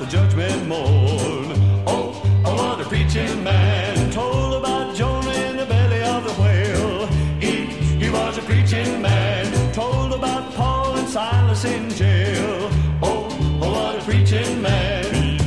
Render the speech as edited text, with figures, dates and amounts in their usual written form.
judgment morn. Oh, what a preaching man told about Jonah in the belly of the whale. He was a preaching man told about Paul and Silas in jail. Oh, what a preaching man.